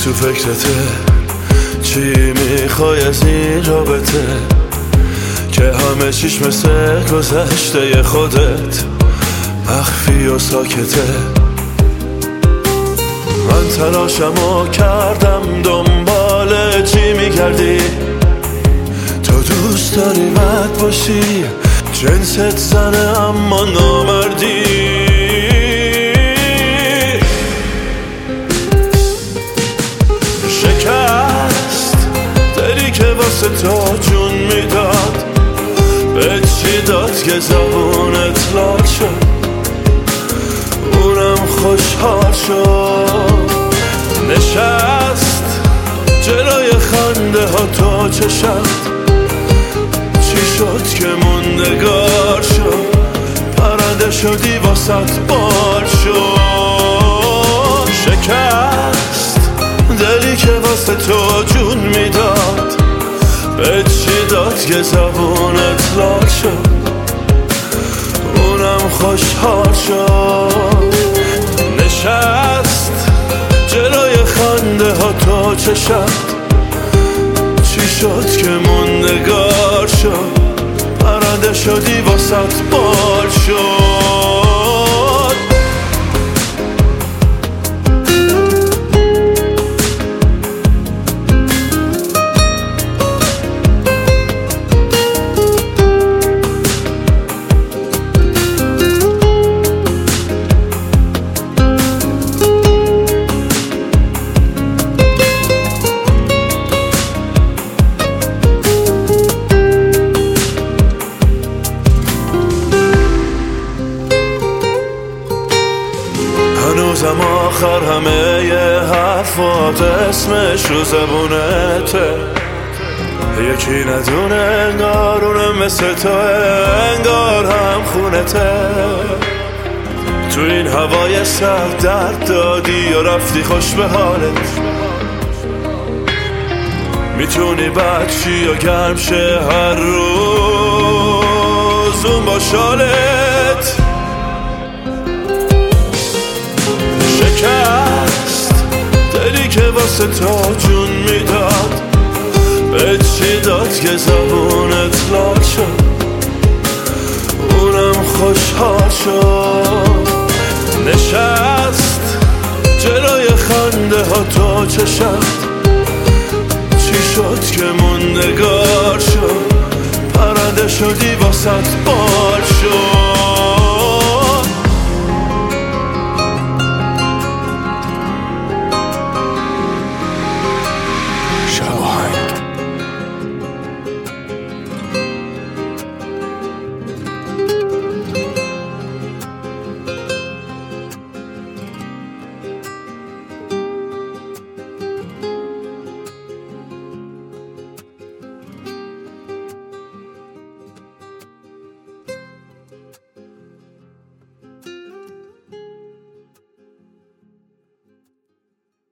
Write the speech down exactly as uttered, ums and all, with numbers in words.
تو فکرته چی میخوای از این رابطه که همه چیش مثل گذشته خودت مخفی و ساکته. من تلاشمو کردم دنبال چی میگردی، تو دوست داری مرد باشی جنست زنه اما نامردی. شکست دلی که واسه تو جون میداد، به چی داد که زبونت لال شد اونم خوشحال شد. نشست جلوی خنده ها تو چشم، چی شد که موندگار شد پرنده شدی واسط بال شد. شکست دلی که واسه تو جون میداد، به چی داد که زبونت لال شد اونم خوشحال شد. نشست جلوی خنده ها تو چشم، چی شد که موندگار شد پرنده شدی واسط بال شد. هنوزم آخر همه یه حرفات اسمش رو زبونته، یکی ندونه انگار اونم مثل تو انگار هم خونته. تو این هوای سرد درد دادی و رفتی خوش به حالت، میتونی بعد چی و گرم شه هر روز اون با شالت. شکست دلی که واسه تو جون میداد، به چی داد که زبونت لال شد اونم خوشحال شد. نشست جلوی خنده ها تو چشم، چی شد که موندگار شد پرنده شدی واسط بال شد.